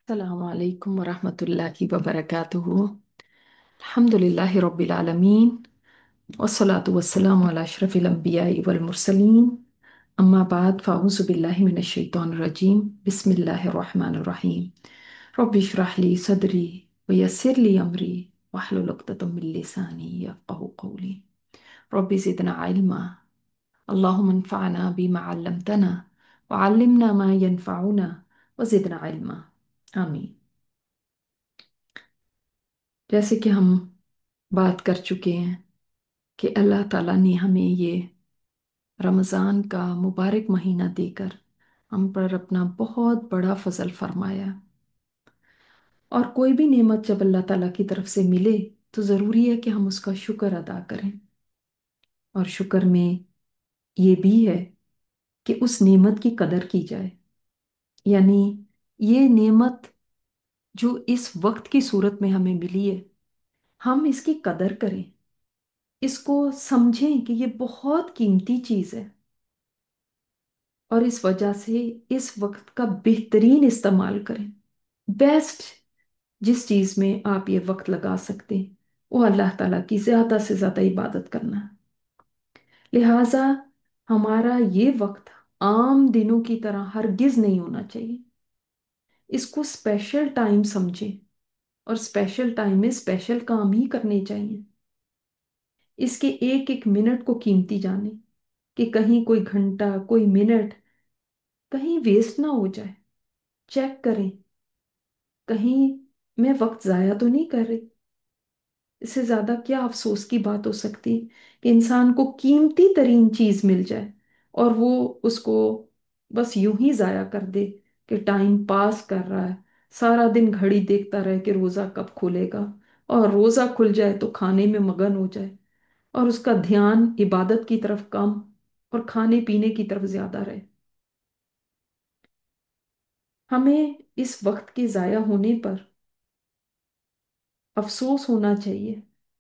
السلام عليكم ورحمة الله وبركاته. الحمد لله رب العالمين، والصلاة والسلام على أشرف الأنبياء والمرسلين. أما بعد، فأعوذ بالله من الشيطان الرجيم. بسم الله الرحمن الرحيم. رب اشرح لي صدري ويسر لي أمري واحلل عقدة من لساني يفقهوا قولي. رب زدنا علما. اللهم انفعنا بما علمتنا وعلمنا ما ينفعنا وزدنا علما. آمين. जैसे कि हम बात कर चुके हैं कि अल्लाह ताला ने हमें ये रमज़ान का मुबारक महीना देकर हम पर अपना बहुत बड़ा फजल फरमाया। और कोई भी नेमत जब अल्लाह ताला की तरफ से मिले तो ज़रूरी है कि हम उसका शुक्र अदा करें। और शुक्र में ये भी है कि उस नेमत की कदर की जाए। यानी ये नेमत जो इस वक्त की सूरत में हमें मिली है, हम इसकी कदर करें, इसको समझें कि ये बहुत कीमती चीज़ है। और इस वजह से इस वक्त का बेहतरीन इस्तेमाल करें। बेस्ट जिस चीज़ में आप ये वक्त लगा सकते हैं वो अल्लाह ताला की ज़्यादा से ज़्यादा इबादत करना है। लिहाजा हमारा ये वक्त आम दिनों की तरह हरगिज़ नहीं होना चाहिए। इसको स्पेशल टाइम समझें और स्पेशल टाइम में स्पेशल काम ही करने चाहिए। इसके एक एक मिनट को कीमती जाने कि कहीं कोई घंटा कोई मिनट कहीं वेस्ट ना हो जाए। चेक करें, कहीं मैं वक्त ज़ाया तो नहीं कर रही। इससे ज़्यादा क्या अफसोस की बात हो सकती है कि इंसान को कीमती तरीन चीज़ मिल जाए और वो उसको बस यूं ही ज़ाया कर दे कि टाइम पास कर रहा है, सारा दिन घड़ी देखता रहे कि रोज़ा कब खुलेगा, और रोज़ा खुल जाए तो खाने में मगन हो जाए और उसका ध्यान इबादत की तरफ कम और खाने पीने की तरफ ज़्यादा रहे। हमें इस वक्त के ज़ाया होने पर अफसोस होना चाहिए।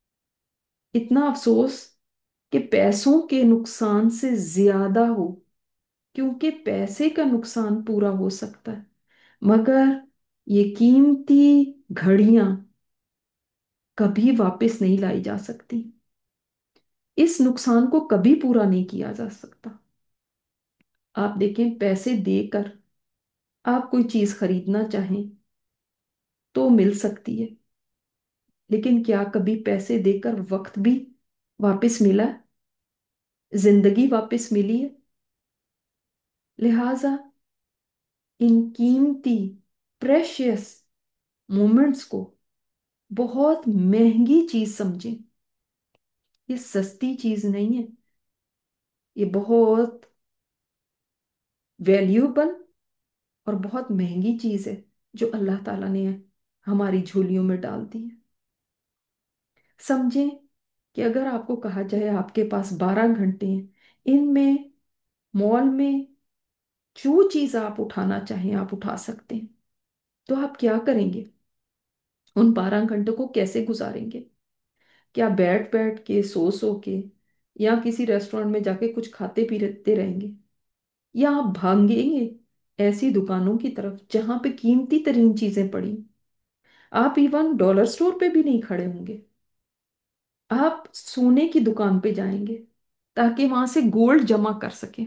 इतना अफसोस कि पैसों के नुकसान से ज्यादा हो, क्योंकि पैसे का नुकसान पूरा हो सकता है मगर ये कीमती घड़ियां कभी वापस नहीं लाई जा सकती। इस नुकसान को कभी पूरा नहीं किया जा सकता। आप देखें, पैसे देकर आप कोई चीज खरीदना चाहें तो मिल सकती है, लेकिन क्या कभी पैसे देकर वक्त भी वापस मिला है? जिंदगी वापस मिली है? लिहाजा इन कीमती प्रेशियस मोमेंट्स को बहुत महंगी चीज समझें। ये सस्ती चीज नहीं है, ये बहुत वैल्यूएबल और बहुत महंगी चीज है जो अल्लाह ताला ने हमारी झोलियों में डाल दी है। समझें कि अगर आपको कहा जाए आपके पास 12 घंटे हैं, इनमें मॉल में जो चीज आप उठाना चाहें आप उठा सकते हैं, तो आप क्या करेंगे? उन 12 घंटों को कैसे गुजारेंगे? क्या बैठ बैठ के सो के या किसी रेस्टोरेंट में जाके कुछ खाते पीते रहेंगे, या आप भागेंगे ऐसी दुकानों की तरफ जहां पे कीमती तरीन चीजें पड़ी? आप इवन डॉलर स्टोर पे भी नहीं खड़े होंगे, आप सोने की दुकान पे जाएंगे ताकि वहां से गोल्ड जमा कर सकें।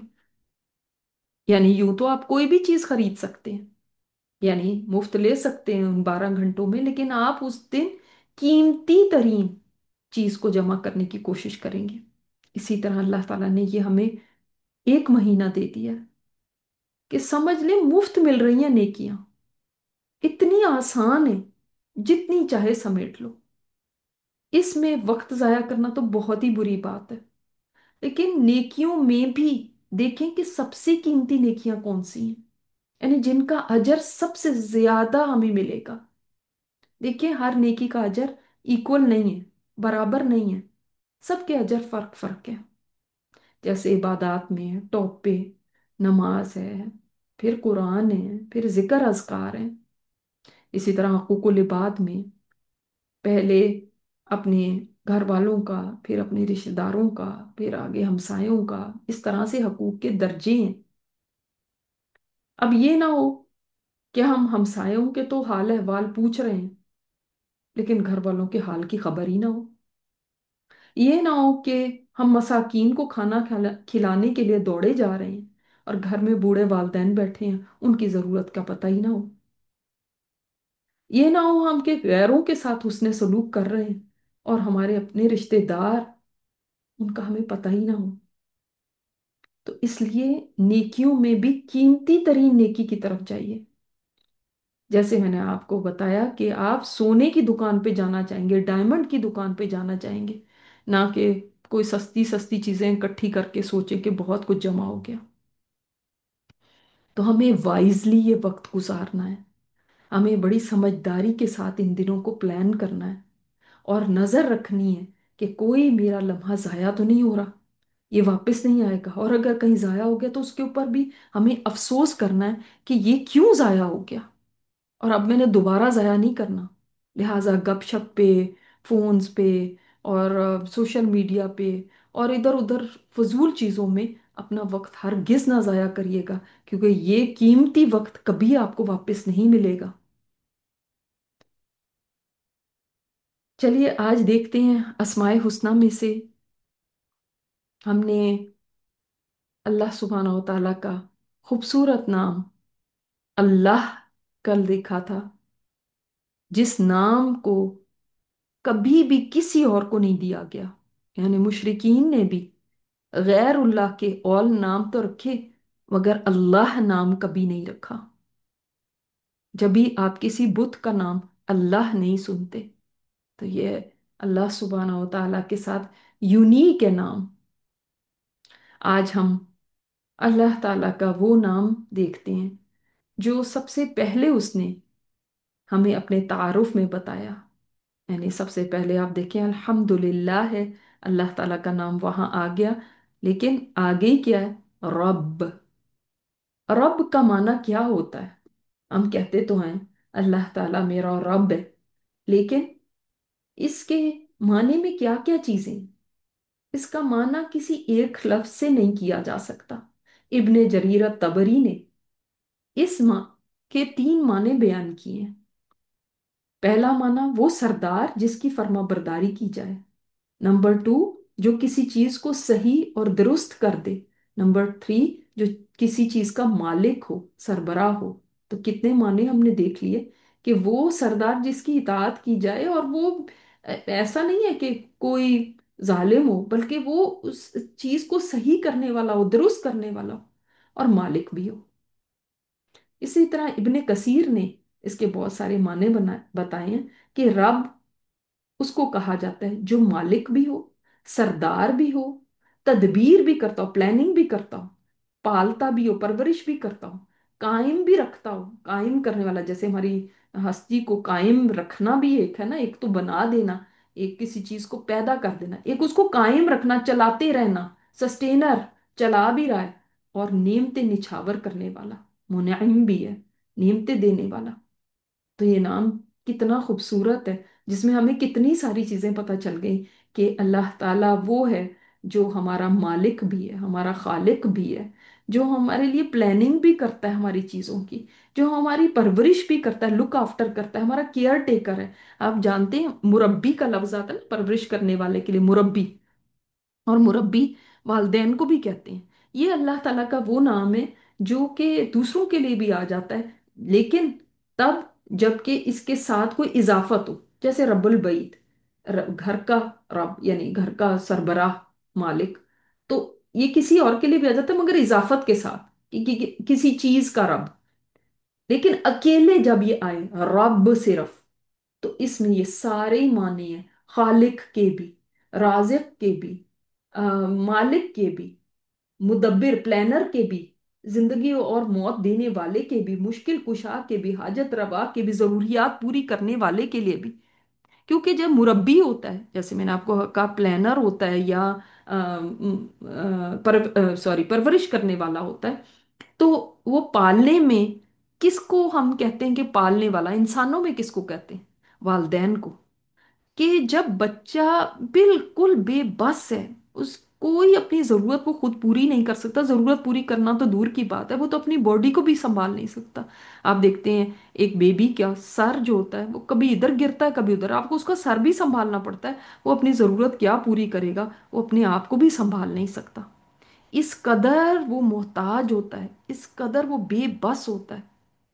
यानी यूं तो आप कोई भी चीज खरीद सकते हैं, यानी मुफ्त ले सकते हैं उन 12 घंटों में, लेकिन आप उस दिन कीमती तरीन चीज को जमा करने की कोशिश करेंगे। इसी तरह अल्लाह ताला ने ये हमें एक महीना दे दिया कि समझ ले मुफ्त मिल रही हैं नेकियां, इतनी आसान है, जितनी चाहे समेट लो। इसमें वक्त जाया करना तो बहुत ही बुरी बात है, लेकिन नेकियों में भी देखें कि सबसे कीमती नेकियां कौन सी हैं, यानी जिनका अजर सबसे ज्यादा हमें मिलेगा। देखिए, हर नेकी का अजर इक्वल नहीं है, बराबर नहीं है, सबके अजर फर्क फर्क है। जैसे इबादत में टॉप पे नमाज है, फिर कुरान है, फिर जिक्र अज़कार है। इसी तरह हकूकुल इबाद में पहले अपने घर वालों का, फिर अपने रिश्तेदारों का, फिर आगे हमसायों का, इस तरह से हकूक के दर्जे हैं। अब ये ना हो کہ ہم ہمسایوں کے تو حال احوال پوچھ رہے ہیں لیکن گھر والوں کے حال کی خبر ہی نہ ہو؟ یہ نہ ہو کہ ہم مساکین کو کھانا کھلانے کے لیے دوڑے جا رہے ہیں اور گھر میں بوڑھے والدین بیٹھے ہیں، ان کی ضرورت کا پتہ ہی نہ ہو؟ یہ نہ ہو ہم کہ غیروں کے ساتھ حسن سلوک کر رہے ہیں اور ہمارے اپنے رشتہ دار، ان کا ہمیں پتہ ہی نہ ہو؟ تو اس لیے نیکیوں میں بھی قیمتی ترین نیکی کی طرف جائیے۔ جیسے میں نے آپ کو بتایا کہ آپ سونے کی دکان پہ جانا چاہیں گے، ڈائمنڈ کی دکان پہ جانا چاہیں گے، نہ کہ کوئی سستی سستی چیزیں اکٹھی کر کے سوچیں کہ بہت کچھ جمع ہو گیا۔ تو ہمیں وائزلی یہ وقت گزارنا ہے، ہمیں بڑی سمجھداری کے ساتھ ان دنوں کو پلان کرنا ہے اور نظر رکھنی ہے کہ کوئی میرا لمحہ ضائع تو نہیں ہو رہا، یہ واپس نہیں آئے گا، اور اگر کہیں ضائع ہو گیا تو اس کے اوپر بھی ہمیں افسوس کرنا ہے کہ یہ کیوں ضائع ہو گیا اور اب میں نے دوبارہ ضائع نہیں کرنا۔ لہٰذا گپ شپ پہ، فونز پہ، اور سوشل میڈیا پہ اور ادھر ادھر فضول چیزوں میں اپنا وقت ہرگز نہ ضائع کریے گا، کیونکہ یہ قیمتی وقت کبھی آپ کو واپس نہیں ملے گا۔ چلیے آج دیکھتے ہیں اسماء حسنہ میں سے ہم نے اللہ سبحانہ و تعالیٰ کا خوبصورت نام اللہ کل دیکھا تھا، جس نام کو کبھی بھی کسی اور کو نہیں دیا گیا، یعنی مشرکین نے بھی غیر اللہ کے اول نام تو رکھے مگر اللہ نام کبھی نہیں رکھا۔ جب بھی آپ کسی بت کا نام اللہ نہیں سنتے تو یہ اللہ سبحانہ و تعالیٰ کے ساتھ یونیک ہے نام۔ آج ہم اللہ تعالیٰ کا وہ نام دیکھتے ہیں جو سب سے پہلے اس نے ہمیں اپنے تعارف میں بتایا، یعنی سب سے پہلے آپ دیکھیں الحمدللہ ہے، اللہ تعالیٰ کا نام وہاں آ گیا، لیکن آگے ہی کیا ہے؟ رب۔ رب کا معنی کیا ہوتا ہے؟ ہم کہتے تو ہیں اللہ تعالیٰ میرا رب ہے، لیکن اس کے معنی میں کیا کیا چیزیں ہیں؟ اس کا معنی کسی ایک لفظ سے نہیں کیا جا سکتا۔ ابن جریر طبری نے اس ماں کے تین معنی بیان کیے ہیں۔ پہلا معنی وہ سردار جس کی فرما برداری کی جائے، نمبر ٹو جو کسی چیز کو صحیح اور درست کر دے، نمبر تھری جو کسی چیز کا مالک ہو، سربراہ ہو۔ تو کتنے معنی ہم نے دیکھ لیے کہ وہ سردار جس کی اطاعت کی جائے، اور وہ ایسا نہیں ہے کہ کوئی ظالم ہو، بلکہ وہ اس چیز کو صحیح کرنے والا ہو، درست کرنے والا ہو، اور مالک بھی ہو۔ اسی طرح ابن کثیر نے اس کے بہت سارے معنی بتائے ہیں کہ رب اس کو کہا جاتا ہے جو مالک بھی ہو، سردار بھی ہو، تدبیر بھی کرتا ہو، پلاننگ بھی کرتا ہو، پالتا بھی ہو، پرورش بھی کرتا ہو، قائم بھی رکھتا ہو، قائم کرنے والا، جیسے ہماری ہستی کو قائم رکھنا بھی ایک ہے نا، ایک تو بنا دینا، ایک کسی چیز کو پیدا کر دینا، ایک اس کو قائم رکھنا، چلاتے رہنا، سسٹینر، چلا بھی رہا ہے، اور نعمتیں نچھاور کرنے والا، منعم بھی ہے، نعمتیں دینے والا۔ تو یہ نام کتنا خوبصورت ہے، جس میں ہمیں کتنی ساری چیزیں پتہ چل گئی کہ اللہ تعالیٰ وہ ہے جو ہمارا مالک بھی ہے، ہمارا خالق بھی ہے، جو ہمارے لیے پلاننگ بھی کرتا ہے ہماری چیزوں کی، جو ہماری پرورش بھی کرتا ہے، لک آفٹر کرتا ہے، ہمارا کیئر ٹیکر ہے۔ آپ جانتے ہیں مربی کا لفظ آتا ہے نا، پرورش کرنے والے کے لیے مربی، اور مربی والدین کو بھی کہتے ہیں۔ یہ اللہ تعالیٰ کا وہ نام ہے جو کہ دوسروں کے لیے بھی آ جاتا ہے، لیکن تب جب کہ اس کے ساتھ کوئی اضافت ہو، جیسے رب البیت، گھر کا رب، یعنی گھر کا سربراہ، مالک، تو یہ کسی اور کے لیے بھی آ جاتا ہے مگر اضافت کے ساتھ، کسی چیز کا رب۔ لیکن اکیلے جب یہ آئے رب صرف، تو اس میں یہ سارے ہی معنی ہیں، خالق کے بھی، رازق کے بھی، مالک کے بھی، مدبر پلانر کے بھی، زندگی اور موت دینے والے کے بھی، مشکل کشا کے بھی، حاجت روا کے بھی، ضروریات پوری کرنے والے کے لیے بھی۔ کیونکہ جب مربی ہوتا ہے، جیسے میں نے آپ کو کہا پلانر ہوتا ہے، یا پرورش کرنے والا ہوتا ہے، تو وہ پالنے میں کس کو ہم کہتے ہیں کہ پالنے والا؟ انسانوں میں کس کو کہتے ہیں؟ والدین کو۔ کہ جب بچہ بالکل بے بس ہے، اس कोई अपनी जरूरत को खुद पूरी नहीं कर सकता। जरूरत पूरी करना तो दूर की बात है, वो तो अपनी बॉडी को भी संभाल नहीं सकता। आप देखते हैं एक बेबी क्या सर जो होता है वो कभी इधर गिरता है कभी उधर, आपको उसका सर भी संभालना पड़ता है। वो अपनी जरूरत क्या पूरी करेगा, वो अपने आप को भी संभाल नहीं सकता। इस कदर वो मोहताज होता है, इस कदर वो बेबस होता है।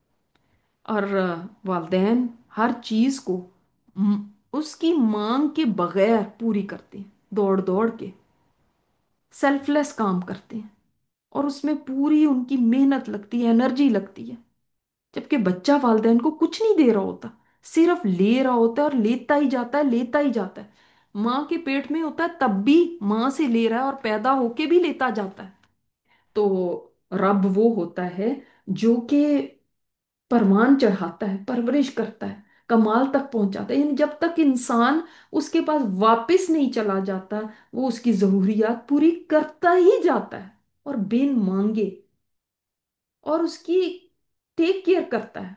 और वालदेन हर चीज को म- उसकी मांग के बगैर पूरी करते हैं, दौड़ दौड़ के सेल्फलेस काम करते हैं। और उसमें पूरी उनकी मेहनत लगती है, एनर्जी लगती है। जबकि बच्चा वालदेन को कुछ नहीं दे रहा होता, सिर्फ ले रहा होता है और लेता ही जाता है, लेता ही जाता है। माँ के पेट में होता है तब भी माँ से ले रहा है और पैदा होके भी लेता जाता है। तो रब वो होता है जो कि परवान चढ़ाता है, परवरिश करता है, कमाल तक पहुंचाता है। यानी जब तक इंसान उसके पास वापस नहीं चला जाता, वो उसकी जरूरियात पूरी करता ही जाता है और बिन मांगे, और उसकी टेक केयर करता है।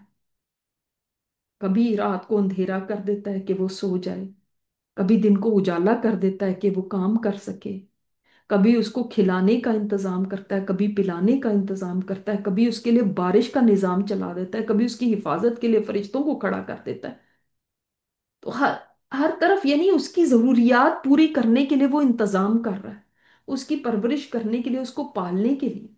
कभी रात को अंधेरा कर देता है कि वो सो जाए, कभी दिन को उजाला कर देता है कि वो काम कर सके। कभी उसको खिलाने का इंतजाम करता है, कभी पिलाने का इंतजाम करता है, कभी उसके लिए बारिश का निजाम चला देता है, कभी उसकी हिफाजत के लिए फरिश्तों को खड़ा कर देता है। तो हर हर तरफ यानी उसकी जरूरियात पूरी करने के लिए वो इंतजाम कर रहा है, उसकी परवरिश करने के लिए, उसको पालने के लिए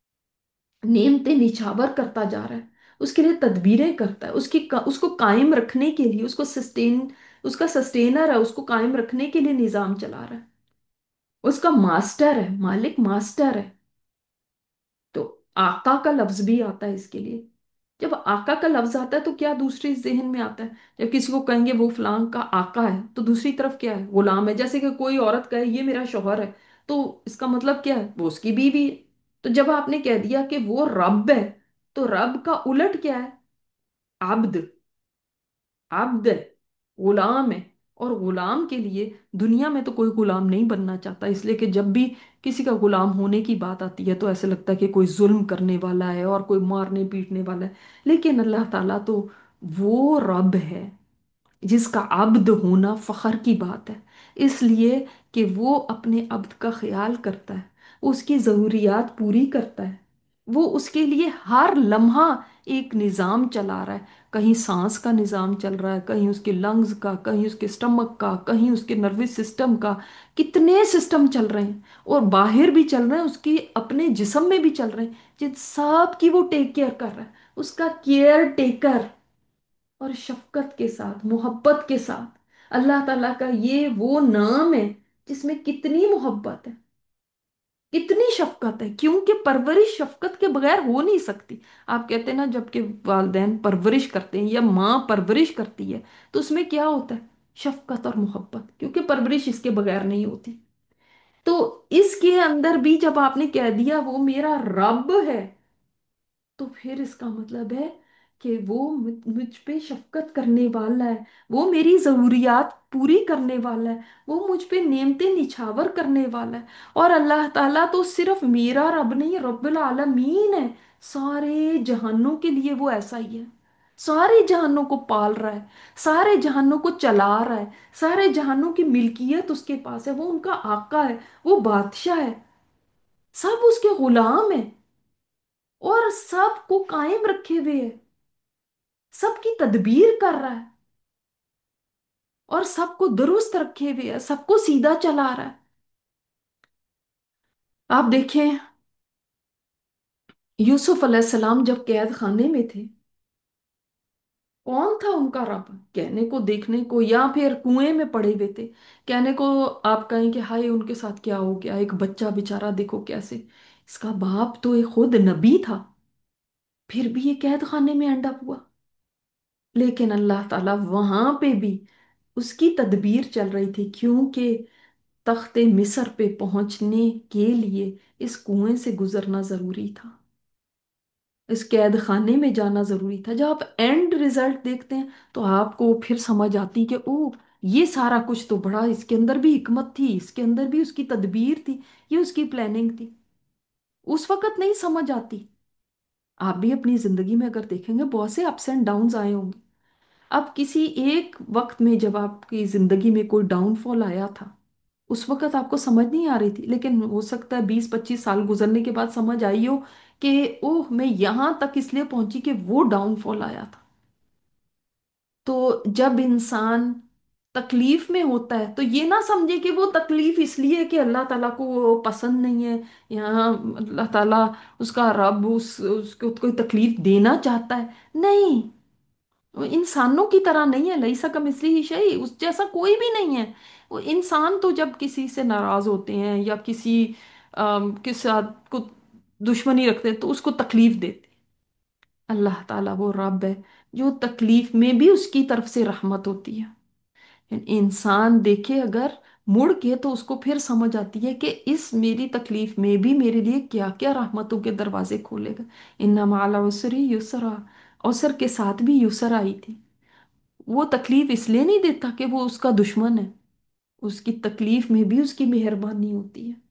नेमते निछावर करता जा रहा है, उसके लिए तदबीरें करता है, उसको कायम रखने के लिए, उसको सस्टेन, उसका सस्टेनर है, उसको कायम रखने के लिए निजाम चला रहा है। उसका मास्टर है, मालिक मास्टर है। तो आका का लफ्ज भी आता है इसके लिए। जब आका का लफ्ज आता है तो क्या दूसरे जहन में आता है? जब किसी को कहेंगे वो फलां का आका है, तो दूसरी तरफ क्या है? गुलाम है। जैसे कि कोई औरत कहे ये मेरा शौहर है, तो इसका मतलब क्या है? वो उसकी बीवी है। तो जब आपने कह दिया कि वो रब है, तो रब का उलट क्या है? आब्द। आब्द है, गुलाम है। और गुलाम के लिए दुनिया में तो कोई गुलाम नहीं बनना चाहता, इसलिए कि जब भी किसी का गुलाम होने की बात आती है तो ऐसे लगता है कि कोई जुल्म करने वाला है और कोई मारने पीटने वाला है। लेकिन अल्लाह ताला तो वो रब है जिसका अब्द होना फख्र की बात है। इसलिए कि वो अपने अब्द का ख्याल करता है, उसकी ज़रूरियात पूरी करता है। वो उसके लिए हर लम्हा एक निज़ाम चला रहा है। कहीं सांस का निज़ाम चल रहा है, कहीं उसके लंग्स का, कहीं उसके स्टमक का, कहीं उसके नर्वस सिस्टम का। कितने सिस्टम चल रहे हैं, और बाहर भी चल रहे हैं, उसकी अपने जिस्म में भी चल रहे हैं, जिन सब की वो टेक केयर कर रहा है। उसका केयर टेकर। और शफकत के साथ, मोहब्बत के साथ, अल्लाह ताला का ये वो नाम है जिसमें कितनी मोहब्बत है, कितनी शफकत है। क्योंकि परवरिश शफकत के बगैर हो नहीं सकती। आप कहते हैं ना, जबकि वालदेन परवरिश करते हैं या माँ परवरिश करती है, तो उसमें क्या होता है? शफकत और मोहब्बत, क्योंकि परवरिश इसके बगैर नहीं होती। तो इसके अंदर भी जब आपने कह दिया वो मेरा रब है, तो फिर इसका मतलब है कि वो मुझ पे शफकत करने वाला है, वो मेरी जरूरियात पूरी करने वाला है, वो मुझ पे नेमते निछावर करने वाला है। और अल्लाह ताला तो सिर्फ मेरा रब नहीं, रब्बुल आलमीन है। सारे जहानों के लिए वो ऐसा ही है। सारे जहानों को पाल रहा है, सारे जहानों को चला रहा है, सारे जहानों की मिल्कियत उसके पास है। वो उनका आका है, वो बादशाह है, सब उसके गुलाम है, और सबको कायम रखे हुए है, सबकी तदबीर कर रहा है, और सबको दुरुस्त रखे हुए है, सबको सीधा चला रहा है। आप देखें, यूसुफ अलैहिस्सलाम जब कैद खाने में थे, कौन था उनका रब? कहने को देखने को, या फिर कुएं में पड़े हुए थे। कहने को आप कहें कि हाय उनके साथ क्या हो गया, एक बच्चा बेचारा देखो कैसे, इसका बाप तो एक खुद नबी था, फिर भी ये कैद खाने में एंड अप हुआ। लेकिन अल्लाह ताला वहां पे भी उसकी तदबीर चल रही थी, क्योंकि तख्ते मिस्र पे पहुंचने के लिए इस कुएं से गुजरना जरूरी था, इस कैद खाने में जाना जरूरी था। जब आप एंड रिजल्ट देखते हैं तो आपको फिर समझ आती कि ओ, ये सारा कुछ तो बड़ा, इसके अंदर भी हिकमत थी, इसके अंदर भी उसकी तदबीर थी, ये उसकी प्लानिंग थी। उस वक्त नहीं समझ आती। आप भी अपनी जिंदगी में अगर देखेंगे बहुत से अप्स एंड डाउन्स आए होंगे। अब किसी एक वक्त में जब आपकी जिंदगी में कोई डाउनफॉल आया था, उस वक्त आपको समझ नहीं आ रही थी, लेकिन हो सकता है 20-25 साल गुजरने के बाद समझ आई हो कि ओह, मैं यहां तक इसलिए पहुंची कि वो डाउनफॉल आया था। तो जब इंसान तकलीफ में होता है तो ये ना समझे कि वो तकलीफ इसलिए है कि अल्लाह ताला को वो पसंद नहीं है, यहाँ अल्लाह ताला, उसका रब उसको कोई तकलीफ देना चाहता है। नहीं, वो इंसानों की तरह नहीं है, लईसा कमिस्लिही शै, उस जैसा कोई भी नहीं है। वो इंसान तो जब किसी से नाराज होते हैं या किसी के साथ को दुश्मनी रखते हैं तो उसको तकलीफ देते हैं। अल्लाह ताला वो रब है जो तकलीफ में भी उसकी तरफ से रहमत होती है। इंसान देखे अगर मुड़ के तो उसको फिर समझ आती है कि इस मेरी तकलीफ में भी मेरे लिए क्या क्या रहमतों के दरवाजे खोलेगा। इन्ना माल उसरी युसरा, अवसर के साथ भी युसर आई थी। वो तकलीफ इसलिए नहीं देता कि वो उसका दुश्मन है, उसकी तकलीफ में भी उसकी मेहरबानी होती है।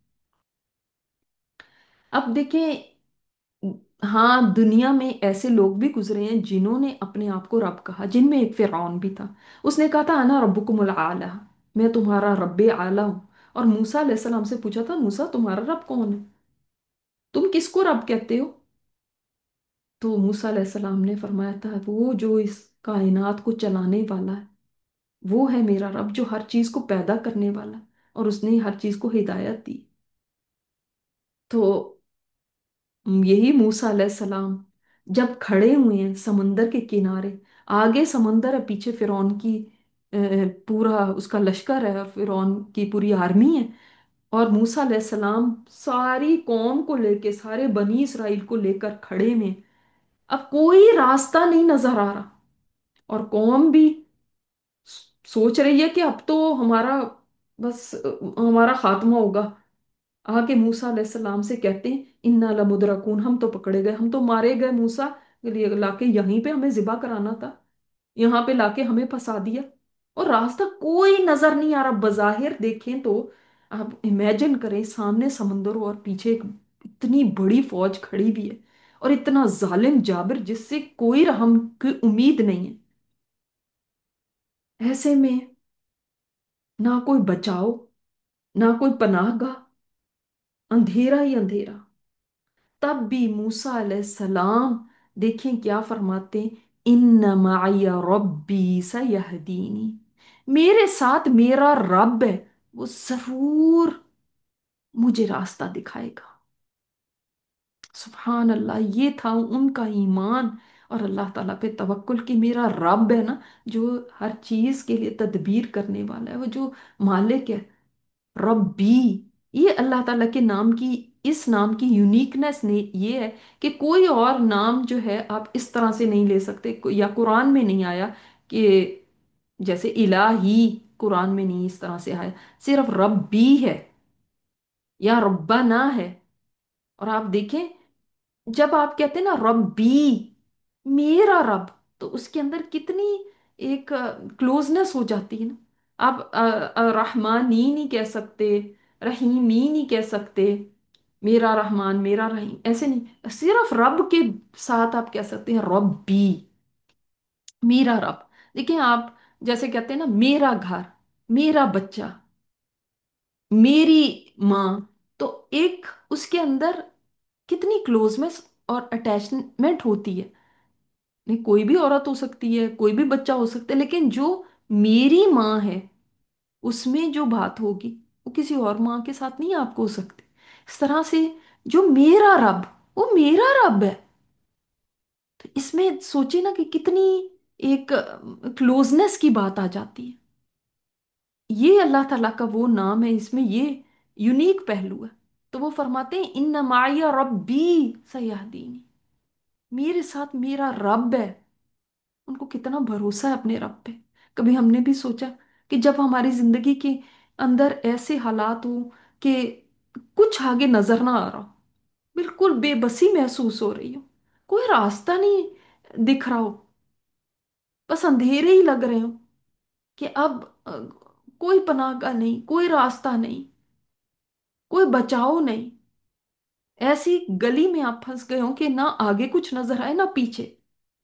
अब देखें, हाँ, दुनिया में ऐसे लोग भी गुजरे हैं जिन्होंने अपने आप को रब कहा, जिनमें एक फिरौन भी था। उसने कहा था अना रब्बुकुमुल आला, मैं तुम्हारा रब्बे आला हूँ। और मूसा अलैहिस्सलाम से पूछा था, मूसा तुम्हारा रब कौन है, तुम किसको रब कहते हो? तो मूसा अलैहिस्सलाम ने फरमाया था, वो जो इस कायनात को चलाने वाला है वो है मेरा रब, जो हर चीज को पैदा करने वाला है, और उसने हर चीज को हिदायत दी। तो यही मूसा अलैहिस्सलाम जब खड़े हुए हैं समंदर के किनारे, आगे समंदर है, पीछे फिरौन की अ, पूरा उसका लश्कर है और फिरौन की पूरी आर्मी है। और मूसा अलैहिस्सलाम सारी कौम को लेके, सारे बनी इसराइल को लेकर खड़े में, अब कोई रास्ता नहीं नजर आ रहा। और कौम भी सोच रही है कि अब तो हमारा बस हमारा खात्मा होगा। आके मूसा अलैहिस्सलाम से कहते हैं इन्ना लमुदरकून, हम तो पकड़े गए, हम तो मारे गए मूसा, लिए लाके यहीं पे हमें जिबा कराना था, यहाँ पे लाके हमें फंसा दिया। और रास्ता कोई नजर नहीं आ रहा, बज़ाहिर देखें तो। आप इमेजिन करें, सामने समंदर हो और पीछे एक इतनी बड़ी फौज खड़ी भी है, और इतना जालिम जाबिर जिससे कोई रहम की उम्मीद नहीं है। ऐसे में ना कोई बचाओ, ना कोई पनाहगाह, अंधेरा ही अंधेरा। तब भी मूसा अलैहिस्सलाम देखें क्या फरमाते, इन्न माया रब्बी सयहदीनी, मेरे साथ मेरा रब है, वो जरूर मुझे रास्ता दिखाएगा। सुभान अल्लाह, ये था उनका ईमान और अल्लाह ताला पे तवक्कुल कि मेरा रब है ना, जो हर चीज के लिए तदबीर करने वाला है, वो जो मालिक है। रब्बी, ये अल्लाह ताला के नाम की, इस नाम की यूनिकनेस ने ये है कि कोई और नाम जो है आप इस तरह से नहीं ले सकते, या कुरान में नहीं आया कि जैसे इलाही, कुरान में नहीं इस तरह से आया। सिर्फ रब्बी है या रब्बाना है। और आप देखें, जब आप कहते हैं ना रब्बी, मेरा रब, तो उसके अंदर कितनी एक क्लोजनेस हो जाती है ना। आप रहमानी नहीं कह सकते, रहीमी नहीं कह सकते, मेरा रहमान मेरा रहीम, ऐसे नहीं, सिर्फ रब के साथ आप कह सकते हैं रब्बी, मेरा रब। देखिए आप जैसे कहते हैं ना मेरा घर, मेरा बच्चा, मेरी माँ, तो एक उसके अंदर कितनी क्लोजनेस और अटैचमेंट होती है। नहीं, कोई भी औरत हो सकती है, कोई भी बच्चा हो सकता है, लेकिन जो मेरी माँ है उसमें जो बात होगी वो किसी और माँ के साथ नहीं आपको हो सकती। इस तरह से जो मेरा रब, वो मेरा रब है। तो इसमें सोचिए ना कि कितनी एक क्लोजनेस की बात आ जाती है। ये अल्लाह ताला का वो नाम है, इसमें ये यूनिक पहलू है। तो वो फरमाते हैं इन्न माया रब्बी सयाहदीनी, मेरे साथ मेरा रब है। उनको कितना भरोसा है अपने रब पे। कभी हमने भी सोचा कि जब हमारी जिंदगी के अंदर ऐसे हालात हो कि कुछ आगे नजर ना आ रहा हो, बिल्कुल बेबसी महसूस हो रही हो, कोई रास्ता नहीं दिख रहा हो, बस अंधेरे ही लग रहे हो कि अब कोई पनाह नहीं, कोई रास्ता नहीं, कोई बचाव नहीं, ऐसी गली में आप फंस गए हो कि ना आगे कुछ नजर आए ना पीछे,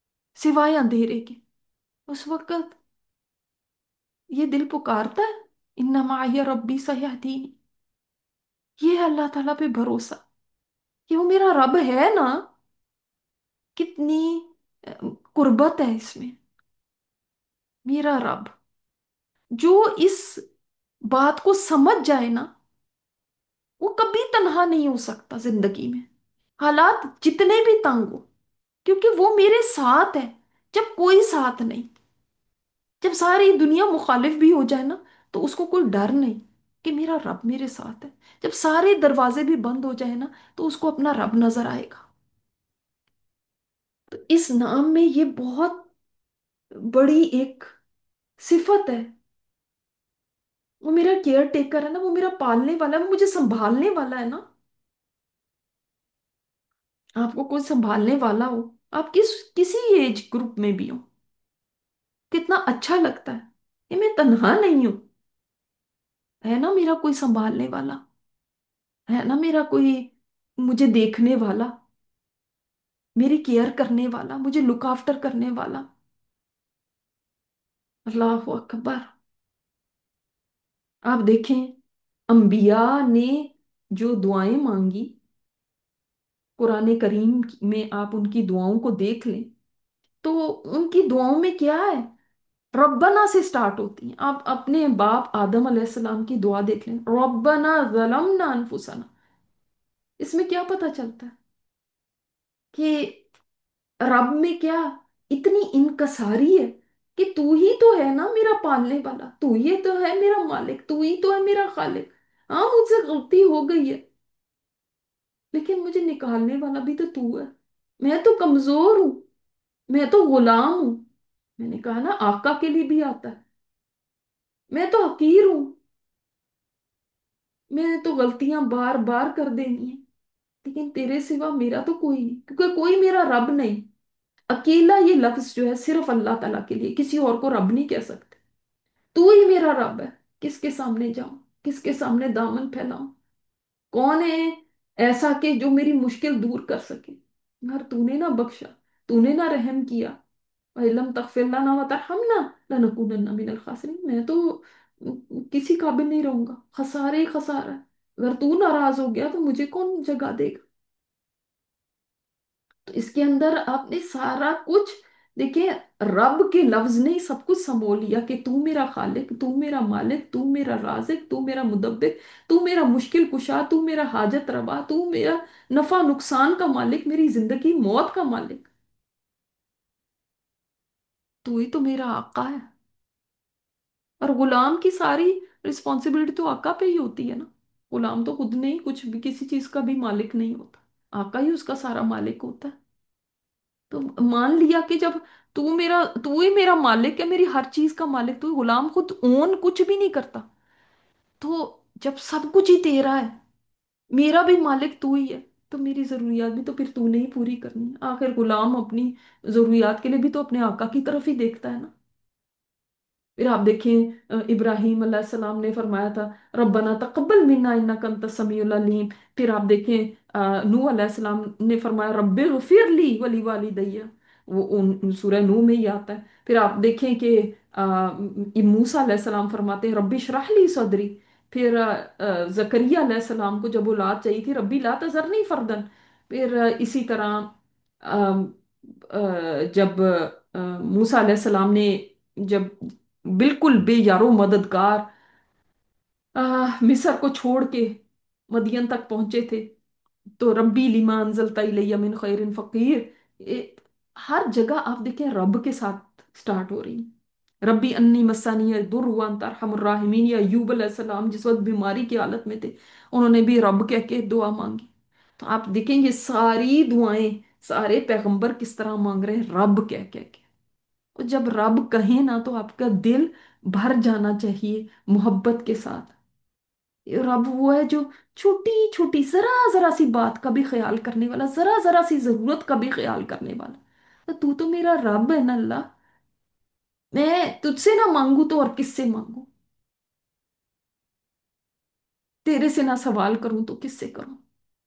सिवाय अंधेरे के। उस वक्त ये दिल पुकारता है इन्ना माहिया रब्बी सयहदीन। ये है अल्लाह ताला पे भरोसा कि वो मेरा रब है ना। कितनी अ, कुर्बत है इसमें। मेरा रब जो इस बात को समझ जाए ना, वो कभी तन्हा नहीं हो सकता जिंदगी में, हालात जितने भी तंग हो, क्योंकि वो मेरे साथ है। जब कोई साथ नहीं, जब सारी दुनिया मुखालिफ भी हो जाए ना, तो उसको कोई डर नहीं कि मेरा रब मेरे साथ है। जब सारे दरवाजे भी बंद हो जाए ना, तो उसको अपना रब नजर आएगा। तो इस नाम में ये बहुत बड़ी एक सिफत है। वो मेरा केयर टेकर है ना, वो मेरा पालने वाला है, वो मुझे संभालने वाला है ना। आपको कोई संभालने वाला हो, आप किसी एज ग्रुप में भी हो, कितना अच्छा लगता है कि मैं तन्हा नहीं हूं। है ना मेरा कोई संभालने वाला, है ना मेरा कोई मुझे देखने वाला, मेरी केयर करने वाला, मुझे लुक आफ्टर करने वाला। अल्लाह अकबर। आप देखें, अंबिया ने जो दुआएं मांगी, कुरान करीम में आप उनकी दुआओं को देख लें, तो उनकी दुआओं में क्या है, रब्बना से स्टार्ट होती हैं। आप अपने बाप आदम अलैहिस्सलाम की दुआ देख लें, रब्बना ज़लमना अनफुसना। इसमें क्या पता चलता है कि रब में क्या इतनी इनकसारी है कि तू ही तो है ना मेरा पालने वाला, तू ही तो है मेरा मालिक, तू ही तो है मेरा खालिक। हाँ, मुझसे गलती हो गई है, लेकिन मुझे निकालने वाला भी तो तू है। मैं तो कमजोर हूं, मैं तो गुलाम हूं। मैंने कहा ना, आका के लिए भी आता है। मैं तो हकीर हूं, मैं तो गलतियां बार बार कर देनी है, लेकिन तेरे सिवा मेरा तो कोई नहीं, क्योंकि कोई मेरा रब नहीं। अकेला ये लफ्ज जो है सिर्फ अल्लाह ताला के लिए, किसी और को रब नहीं कह सकते। तू ही मेरा रब है। किसके सामने जाऊं, किसके सामने दामन फैलाऊं? कौन है ऐसा कि जो मेरी मुश्किल दूर कर सके? यार तूने ना बख्शा, तूने ना रहम किया, इलम तगफिर लना व तरहमना लनकूनन्ना मिनल खासिरीन। मैं तो किसी काबिल नहीं रहूंगा, खसारे ही खसारा है। अगर तू नाराज हो गया तो मुझे कौन जगा देगा? तो इसके अंदर आपने सारा कुछ, देखिए, रब के लफ्ज ने सब कुछ संबोल लिया कि तू मेरा खालिक, तू मेरा मालिक, तू मेरा राजिक, तू मेरा मुदब्बिर, तू मेरा मुश्किल कुशा, तू मेरा हाजत रवा, तू मेरा नफा नुकसान का मालिक, मेरी जिंदगी मौत का मालिक। तू ही तो मेरा आका है। और गुलाम की सारी रिस्पॉन्सिबिलिटी तो आका पे ही होती है ना। गुलाम तो खुद नहीं, कुछ भी किसी चीज का भी मालिक नहीं होता, आका ही उसका सारा मालिक होता है। तो मान लिया कि जब तू ही मेरा मालिक है, मेरी हर चीज का मालिक तू ही, गुलाम खुद ओन कुछ भी नहीं करता, तो जब सब कुछ ही तेरा है, मेरा भी मालिक तू ही है, तो मेरी जरूरियात भी तो फिर तूने ही पूरी करनी है। आखिर गुलाम अपनी जरूरियात के लिए भी तो अपने आका की तरफ ही देखता है ना। फिर आप देखें, इब्राहिम अलैहिस्सलाम ने फरमाया था, रब्बना तकब्बल मिन्ना इन्नका अंतस समीउल अलीम। फिर आप देखें, नूह अलैहिस्सलाम ने फरमाया, रब्बि ग़फिरली वली वालिदैया। वो उन सूरह नूह में ही आता है। फिर आप देखें कि मूसा अलैहिस्सलाम फरमाते हैं, रब्बि इशरह ली सदरी। फिर जकरिया अलैहिस्सलाम को जब औलाद चाहिए थी, रब्बी ला तज़रनी फर्दन। फिर इसी तरह जब मूसा अलैहिस्सलाम ने, जब बिल्कुल बेयारो मददगार मिस्र को छोड़ के मदियन तक पहुंचे थे, तो रब्बी लिमा अंजलता इलैया मिन खैरिन फकीर। हर जगह आप देखें रब के साथ स्टार्ट हो रही है। रब्बी अन्नी मस्सानी दुर व अंत अरहमुर राहिमीन। या अय्यूब अलैहिस्सलाम जिस वक्त बीमारी की हालत में थे, उन्होंने भी रब कह के दुआ मांगी। तो आप देखें ये सारी दुआएं, सारे पैगंबर किस तरह मांग रहे हैं, रब कह कह के। और जब रब कहे ना, तो आपका दिल भर जाना चाहिए मोहब्बत के साथ। ये रब वो है जो छोटी छोटी जरा जरा सी बात का भी ख्याल करने वाला, जरा जरा सी जरूरत का भी ख्याल करने वाला। तो तू तो मेरा रब है ना अल्लाह। मैं तुझसे ना मांगू तो और किससे मांगू? तेरे से ना सवाल करूं तो किससे करूं?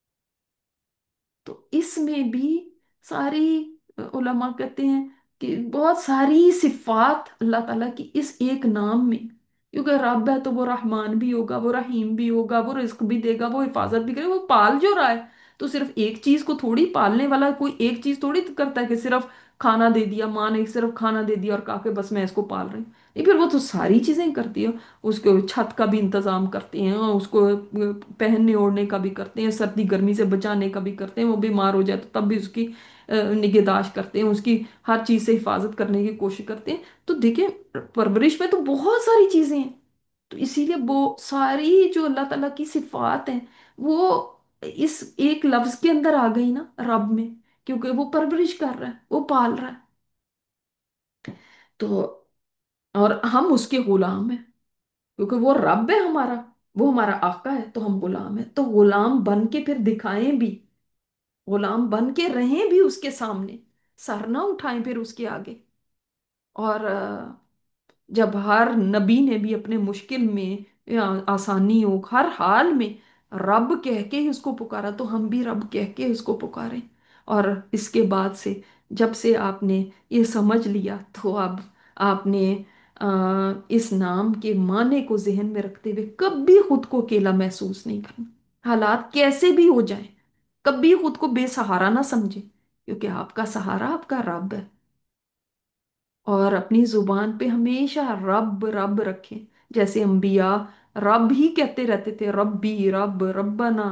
तो इसमें भी सारी उलमा कहते हैं कि बहुत सारी सिफात अल्लाह ताला की इस एक नाम में, क्योंकि रब है तो वो रहमान भी होगा, वो रहीम भी होगा, वो रिस्क भी देगा, वो हिफाजत भी करेगा, वो पाल जो रहा है। तो सिर्फ एक चीज को थोड़ी पालने वाला कोई एक चीज थोड़ी करता है कि सिर्फ खाना दे दिया, माँ ने सिर्फ खाना दे दिया और कहा कि बस मैं इसको पाल रही हूँ। नहीं, फिर वो तो सारी चीजें करती है। उसको छत का भी इंतजाम करते हैं, उसको पहनने ओढ़ने का भी करते हैं, सर्दी गर्मी से बचाने का भी करते हैं, वो बीमार हो जाए तो तब भी उसकी निगहदाश्त करते हैं, उसकी हर चीज से हिफाजत करने की कोशिश करते हैं। तो देखिए, परवरिश में तो बहुत सारी चीजें हैं। तो इसीलिए वो सारी जो अल्लाह ताला की सिफात हैं, वो इस एक लफ्ज के अंदर आ गई ना, रब में। क्योंकि वो परवरिश कर रहा है, वो पाल रहा है। तो और हम उसके गुलाम हैं, क्योंकि वो रब है हमारा, वो हमारा आका है, तो हम गुलाम है। तो गुलाम बन के फिर दिखाएं भी, गुलाम बन के रहें भी उसके सामने, सर ना उठाएं फिर उसके आगे। और जब हर नबी ने भी अपने मुश्किल में या आसानी हो, हर हाल में रब कह के ही उसको पुकारा, तो हम भी रब कह के उसको पुकारें। और इसके बाद से, जब से आपने ये समझ लिया, तो अब आपने इस नाम के माने को जहन में रखते हुए कभी खुद को अकेला महसूस नहीं करना। हालात कैसे भी हो जाएं, कभी खुद को बेसहारा ना समझे, क्योंकि आपका सहारा आपका रब है। और अपनी जुबान पे हमेशा रब रब रखें। जैसे अंबिया रब ही कहते रहते थे, रब्बी रब रब्बना।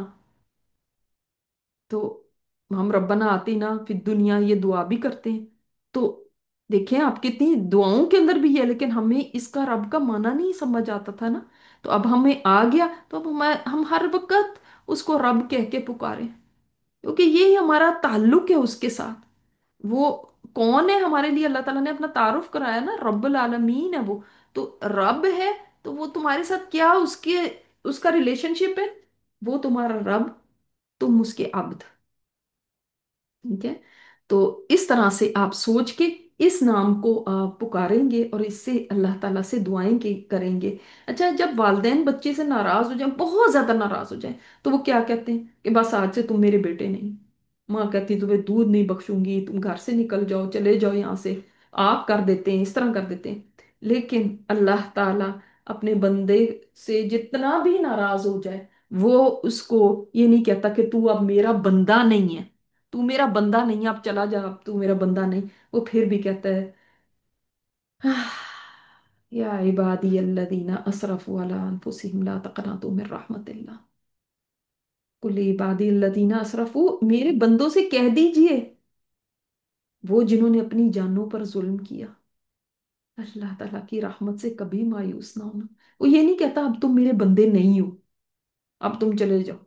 तो हम रब्बना आते ही ना फिर दुनिया ये दुआ भी करते हैं। तो देखें आप, कितनी दुआओं के अंदर भी है, लेकिन हमें इसका रब का माना नहीं समझ आता था ना। तो अब हमें आ गया, तो अब हम हर वक्त उसको रब कह के पुकारें, क्योंकि यही हमारा ताल्लुक है उसके साथ। वो कौन है हमारे लिए, अल्लाह ताला ने अपना तारुफ कराया ना, रब्बुल आलमीन है वो। तो रब है, तो वो तुम्हारे साथ क्या उसके उसका रिलेशनशिप है। वो तुम्हारा रब, तुम उसके अब्द। ठीक है। तो इस तरह से आप सोच के इस नाम को पुकारेंगे और इससे अल्लाह ताला से दुआएं के करेंगे। अच्छा, जब वालदेन बच्चे से नाराज हो जाए, बहुत ज्यादा नाराज हो जाए, तो वो क्या कहते हैं कि बस आज से तुम मेरे बेटे नहीं। माँ कहती तुम्हें दूध नहीं बख्शूंगी, तुम घर से निकल जाओ, चले जाओ यहाँ से। आप कर देते हैं, इस तरह कर देते हैं। लेकिन अल्लाह ताला अपने बंदे से जितना भी नाराज हो जाए, वो उसको ये नहीं कहता कि तू अब मेरा बंदा नहीं है, तू मेरा बंदा नहीं, अब चला जा, अब तू मेरा बंदा नहीं। वो फिर भी कहता है, "आह, या इबादी अल्लदीना असरफु अला अनफुसिहिम ला तक़नतु मिन रहमतिल्लाह, कुल इबादी अल्लदीना असरफु, मेरे बंदों से कह दीजिए, वो जिन्होंने अपनी जानों पर जुल्म किया, अल्लाह ताला की रहमत से कभी मायूस ना होना। वो ये नहीं कहता अब तुम मेरे बंदे नहीं हो, अब तुम चले जाओ,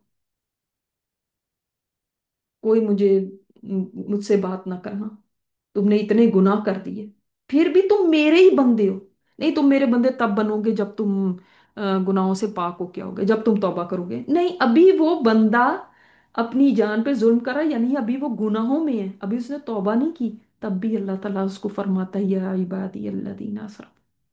कोई मुझसे बात ना करना, तुमने इतने गुनाह कर दिए, फिर भी तुम मेरे ही बंदे हो। नहीं, तुम मेरे बंदे तब बनोगे जब तुम गुनाहों से पाक हो क्या होगे, जब तुम तौबा करोगे। नहीं, अभी वो बंदा अपनी जान पे जुल्म कर रहा है, यानी अभी वो गुनाहों में है, अभी उसने तौबा नहीं की। तब भी अल्लाह ताला उसको फरमाता है, या इबादी अल्लज़ीना असरफ़ू।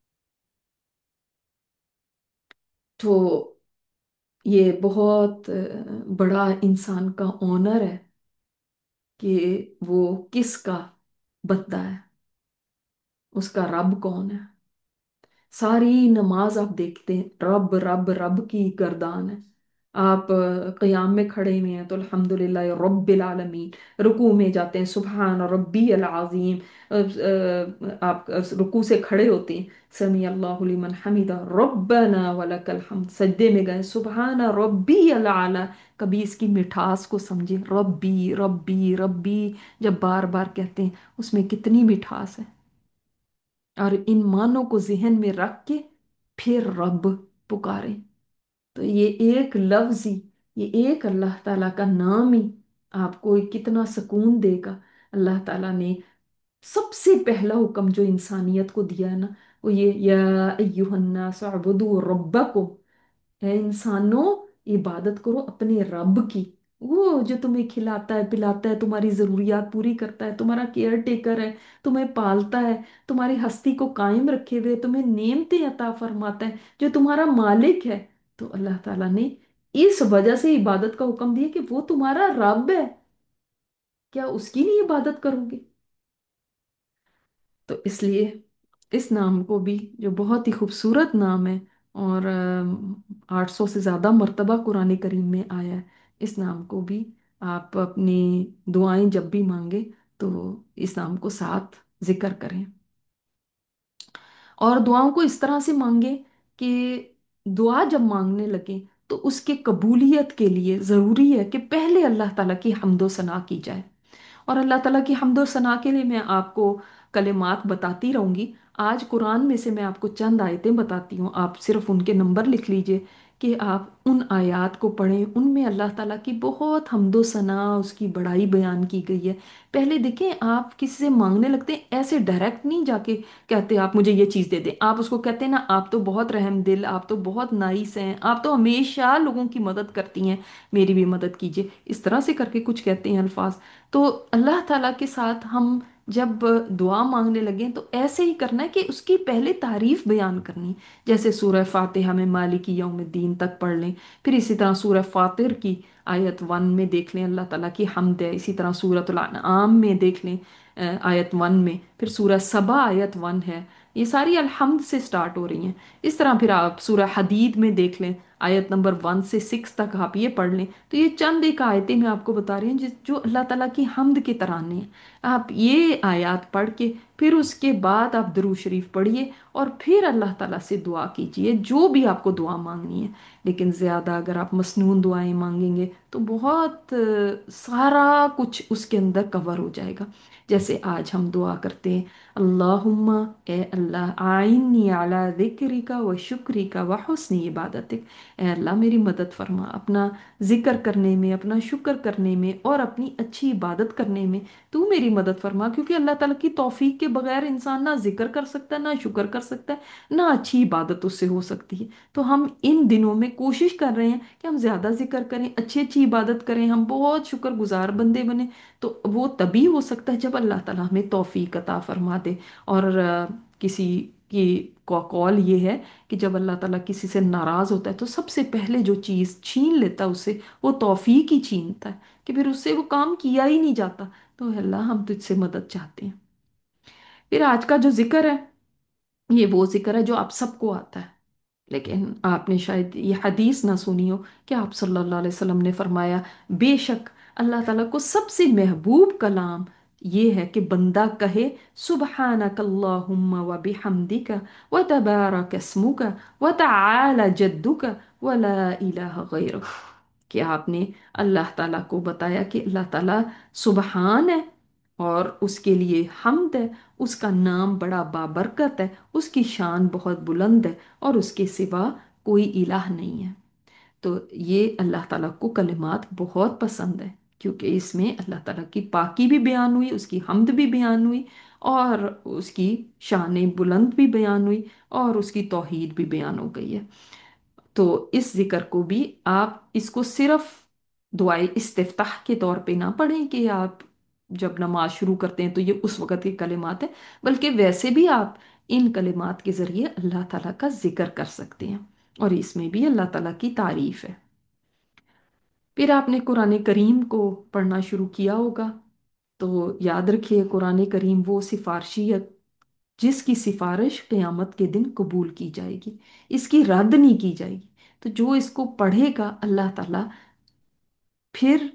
तो ये बहुत बड़ा इंसान का ऑनर है कि वो किसका बंदा है, उसका रब कौन है। सारी नमाज आप देखते हैं, रब रब रब की गर्दान है। आप क़याम में खड़े हुए हैं तो अल्हम्दुलिल्लाह रब्बिल आलमीन, रुकू में जाते हैं सुबहान रब्बी अल अज़ीम, आप रुकू से खड़े होते हैं, समी अल्लाहु लिमन हमिदा रब्बना वलकल हम्द, सजदे में गए सुबहान रब्बी अल आला। कभी इसकी मिठास को समझे, रब्बी रब्बी रब्बी, जब बार बार कहते हैं उसमें कितनी मिठास है। और इन मानों को जहन में रख के फिर रब पुकारे, तो ये एक लफ्ज ही, ये एक अल्लाह ताला का नाम ही आपको कितना सुकून देगा। अल्लाह ताला ने सबसे पहला हुक्म जो इंसानियत को दिया है ना, वो ये, या अय्युहन्नास अअबुदू रब्बकुम, है इंसानों, इबादत करो अपने रब की। वो जो तुम्हें खिलाता है पिलाता है, तुम्हारी जरूरियात पूरी करता है, तुम्हारा केयर टेकर है, तुम्हें पालता है, तुम्हारी हस्ती को कायम रखे हुए तुम्हें नेमतें अता फरमाता है, जो तुम्हारा मालिक है। तो अल्लाह ताला ने इस वजह से इबादत का हुक्म दिया कि वो तुम्हारा रब है, क्या उसकी नहीं इबादत करोगे। तो इसलिए इस नाम को भी, जो बहुत ही खूबसूरत नाम है, और 800 से ज़्यादा मर्तबा कुरान करीम में आया है, इस नाम को भी आप अपनी दुआएं जब भी मांगे तो इस नाम को साथ जिक्र करें। और दुआओं को इस तरह से मांगे कि दुआ जब मांगने लगे तो उसके कबूलियत के लिए ज़रूरी है कि पहले अल्लाह ताला की हम्दो सना की जाए। और अल्लाह ताला की हम्दो सना के लिए मैं आपको कलिमात बताती रहूंगी। आज कुरान में से मैं आपको चंद आयतें बताती हूँ, आप सिर्फ उनके नंबर लिख लीजिए कि आप उन आयात को पढ़ें। उनमें अल्लाह ताला की बहुत हम्दो सना, उसकी बड़ाई बयान की गई है। पहले देखें, आप किसी से मांगने लगते हैं ऐसे डायरेक्ट नहीं जाके कहते आप मुझे ये चीज़ दे दें, आप उसको कहते हैं ना आप तो बहुत रहम दिल, आप तो बहुत नाइस हैं, आप तो हमेशा लोगों की मदद करती हैं, मेरी भी मदद कीजिए, इस तरह से करके कुछ कहते हैं अल्फाज। तो अल्लाह ताला के साथ हम जब दुआ मांगने लगे तो ऐसे ही करना है कि उसकी पहले तारीफ बयान करनी। जैसे सूरह फातिहा में मालिकी यौमिद्दीन तक पढ़ लें, फिर इसी तरह सूरह फातिर की आयत 1 में देख लें अल्लाह ताला की हम्द है, इसी तरह सूरतुल अनआम में देख लें आयत 1 में, फिर सूरह सबा आयत 1 है, ये सारी अलहम्द से स्टार्ट हो रही हैं। इस तरह फिर आप सूरह हदीद में देख लें, आयत नंबर 1 से 6 तक आप ये पढ़ लें। तो ये चंद एक आयतें मैं आपको बता रही हूँ जो अल्लाह ताला की हम्द के तराने हैं। आप ये आयत पढ़ के फिर उसके बाद आप दरूद शरीफ पढ़िए और फिर अल्लाह ताला से दुआ कीजिए जो भी आपको दुआ मांगनी है। लेकिन ज़्यादा अगर आप मसनून दुआएं मांगेंगे तो बहुत सारा कुछ उसके अंदर कवर हो जाएगा। जैसे आज हम दुआ करते हैं, अल्लाहुम्मा, ए अल्लाह, आइन्नी अला ज़िक्रिका व शुक्रिका व हुस्नि इबादतिक, ए अल्लाह मेरी मदद फरमा अपना जिक्र करने में, अपना शुक्र करने में और अपनी अच्छी इबादत करने में, तू मेरी मदद फरमा। क्योंकि अल्लाह ताला की तौफीक के बगैर इंसान ना जिक्र कर सकता है, ना शुक्र कर सकता है, ना अच्छी इबादत उससे हो सकती है। तो हम इन दिनों में कोशिश कर रहे हैं कि हम ज़्यादा जिक्र करें, अच्छी अच्छी इबादत करें, हम बहुत शुक्रगुजार बंदे बने। तो वो तभी हो सकता है जब अल्लाह ताला हमें तौफीक अता फरमा दे। और किसी की कॉल ये है कि जब अल्लाह ताला किसी से नाराज़ होता है तो सबसे पहले जो चीज़ छीन लेता है उससे, वो तौफीक ही छीनता है, कि फिर उससे वो काम किया ही नहीं जाता। तो अल्लाह हम तुझसे मदद चाहते हैं। फिर आज का जो जिक्र है, ये वो जिक्र है जो आप सबको आता है, लेकिन आपने शायद ये हदीस ना सुनी हो कि आप सल्लल्लाहु अलैहि वसल्लम ने फरमाया, बेशक अल्लाह ताला को सबसे महबूब कलाम ये है कि बंदा कहे, सुबहानक अल्लाहुम्मा व बिहम्दिका व तबारक अस्मुका व तआला जद्दुका व ला इलाहा गैरुक। कि आपने अल्लाह ताला को बताया कि अल्लाह ताला सुबहान है और उसके लिए हम्द है, उसका नाम बड़ा बाबरकत है, उसकी शान बहुत बुलंद है और उसके सिवा कोई इलाह नहीं है। तो ये अल्लाह ताला को कलिमात बहुत पसंद है, क्योंकि इसमें अल्लाह ताला की पाकी भी बयान हुई, उसकी हम्द भी बयान हुई, और उसकी शान बुलंद भी बयान हुई, और उसकी तौहीद भी बयान हो गई है। तो इस जिक्र को भी आप इसको सिर्फ दुआए इस्तिफ्ताह के तौर पे ना पढ़ें कि आप जब नमाज शुरू करते हैं तो ये उस वक़्त के कलिमात हैं, बल्कि वैसे भी आप इन कलिमात के ज़रिए अल्लाह ताला का जिक्र कर सकते हैं, और इसमें भी अल्लाह ताला की तारीफ है। फिर आपने कुरान करीम को पढ़ना शुरू किया होगा, तो याद रखिए कुरान करीम वो सिफारशी है जिसकी सिफारिश क़यामत के दिन कबूल की जाएगी, इसकी रद्द नहीं की जाएगी। तो जो इसको पढ़ेगा अल्लाह ताला फिर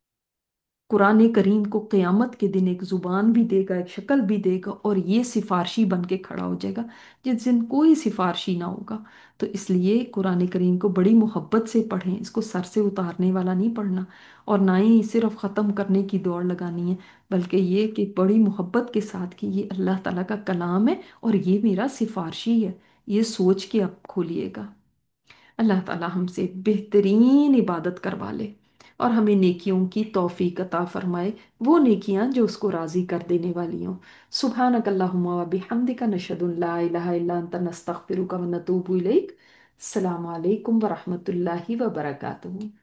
कुरान करीम को क़यामत के दिन एक ज़ुबान भी देगा, एक शक्ल भी देगा, और ये सिफारशी बन के खड़ा हो जाएगा जिस दिन कोई सिफारशी ना होगा। तो इसलिए कुरान करीम को बड़ी मोहब्बत से पढ़ें, इसको सर से उतारने वाला नहीं पढ़ना, और ना ही सिर्फ ख़त्म करने की दौड़ लगानी है, बल्कि ये कि बड़ी मोहब्बत के साथ कि ये अल्लाह ताला का कलाम है और ये मेरा सिफारशी है, ये सोच के आप खोलिएगा। अल्लाह ताला हमसे बेहतरीन इबादत करवा ले और हमें नेकियों की तौफीक अता फरमाए, वो नेकियां जो उसको राज़ी कर देने वाली हों। सुब्हानक अल्लाहुम्मा व बिहम्दिका नशहदु अल्ला इलाहा इल्ला अंता नस्तगफिरुका व नतूबु इलैक। अस्सलामु अलैकुम व रहमतुल्लाहि व बरकातुहू।